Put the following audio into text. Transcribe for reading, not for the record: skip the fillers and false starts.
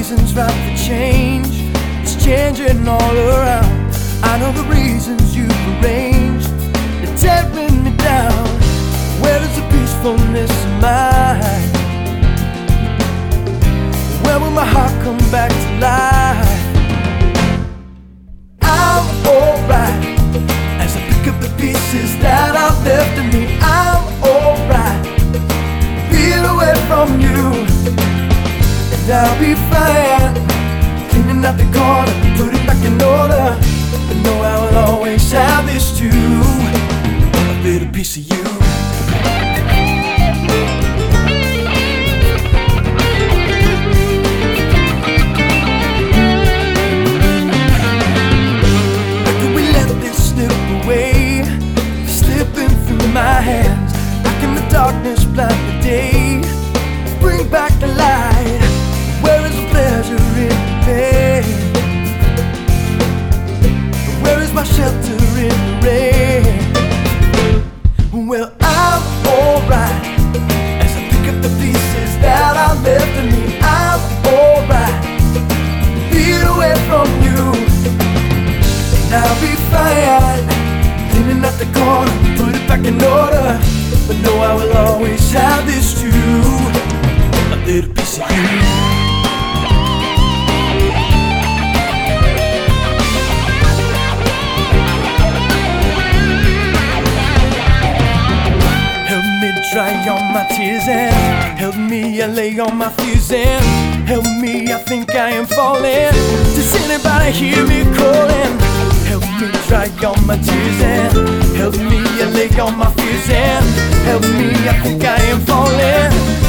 seasons right for change. It's changing all around. I know the reasons you've arranged. They're tearing me down. Where is the peacefulness of mine? Where will my heart come back to life? I'm alright as I pick up the pieces that are left of me. I'm alright, feel away from you, and I'll be fine. Cleaning out the corner, put it back in order. But know I will always have this too, a little piece of you. My hands, back in the darkness, blind the day. Bring back the light. Where is the pleasure in the pain? Where is my shelter in the rain? Well, I'm alright as I pick up the pieces that are left of me. I'm alright, feel away from you, and I'll be fine. Cleaning up the corner, put it back in order. But know I will always have this too, a little piece of you. Help me dry all my tears and help me lay all my fears and help me, I think I am falling. Does anybody hear me calling? Help me dry all my tears and help me lay all my fears and help me, I think I am falling.